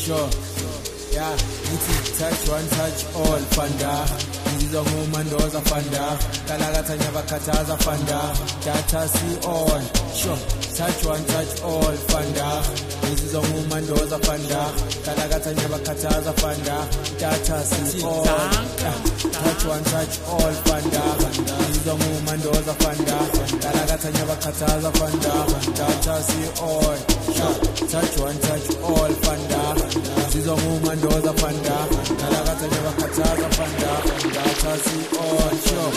sure. Yeah, ngithi touch one touch all fanda. Ngizizwa ngumandoza fanda. Kalakathanya bakhathaza fanda. Data see on. Sure. Touch one touch all fanda. Ngizizwa ngumandoza fanda. Kalakathanya bakhathaza fanda. Data see on. Touch one touch all fanda. Ngizizwa ngumandoza fanda. Kalakathanya bakhathaza fanda. Data see on. Sure. Touch one touch all fanda. Ngizizwa ngumandoza fanda. Kalakathanya bakhathaza fanda. Data see on. Sure.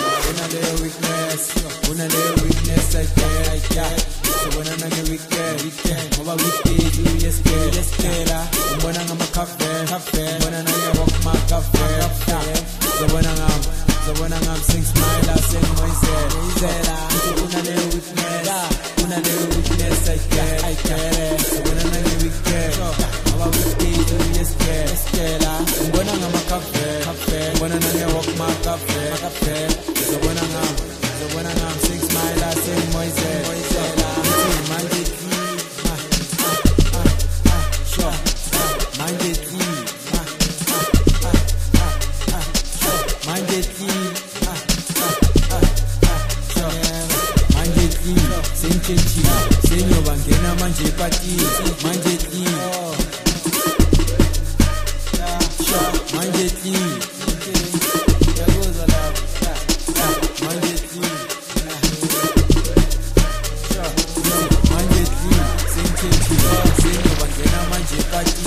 Una weakness like that. Ubona nange weekend ngoba weekdays uyeskela ubona ngama cafe ubona nange walk my cafe ubona ngam sing smile sing moise zela una le weakness I care ubona nange weekend ngoba weekdays uyeskela ubona ngama cafe ubona nange walk my cafe ubona ngam sing smile sing moise zela Senyo bangena manje party manje ti manje ti yagoza la manje ti manje ti senyo bangena manje party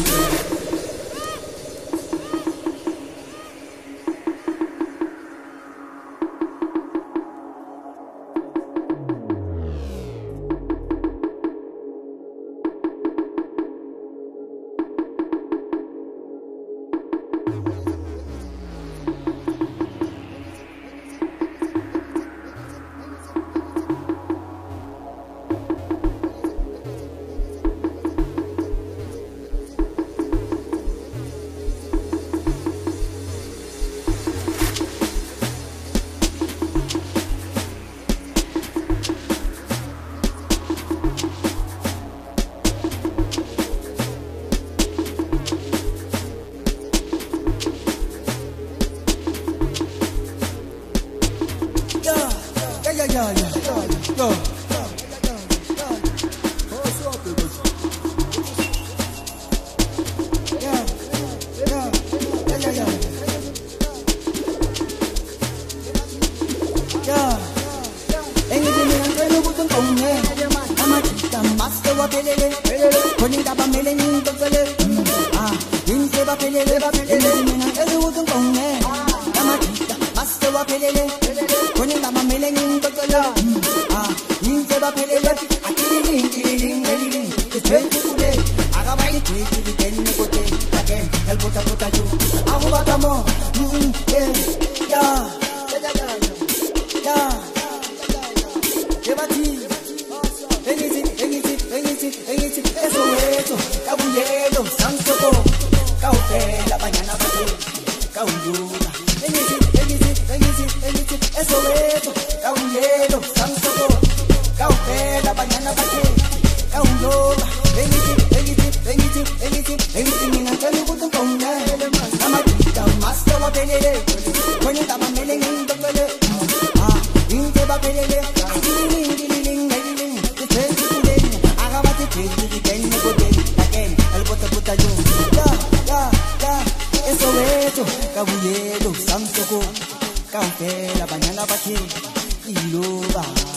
Kabuyelo, Samsoko, Kampela, Banyana Baki, Iloba.